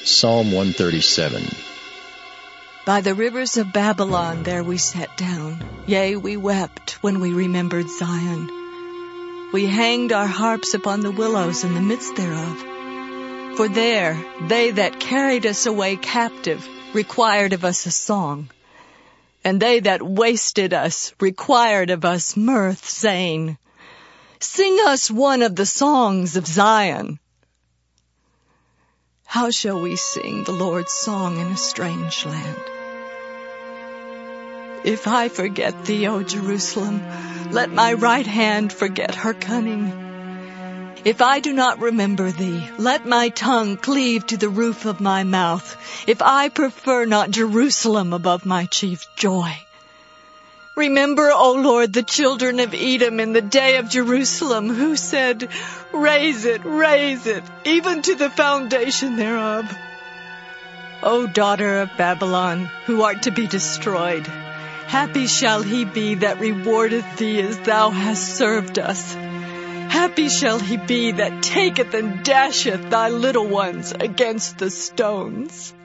Psalm 137. By the rivers of Babylon there we sat down. Yea, we wept when we remembered Zion. We hanged our harps upon the willows in the midst thereof. For there they that carried us away captive required of us a song. And they that wasted us required of us mirth, saying, Sing us one of the songs of Zion. How shall we sing the Lord's song in a strange land? If I forget thee, O Jerusalem, let my right hand forget her cunning. If I do not remember thee, let my tongue cleave to the roof of my mouth. If I prefer not Jerusalem above my chief joy. Remember, O Lord, the children of Edom in the day of Jerusalem, who said, raise it, even to the foundation thereof. O daughter of Babylon, who art to be destroyed, happy shall he be that rewardeth thee as thou hast served us. Happy shall he be that taketh and dasheth thy little ones against the stones.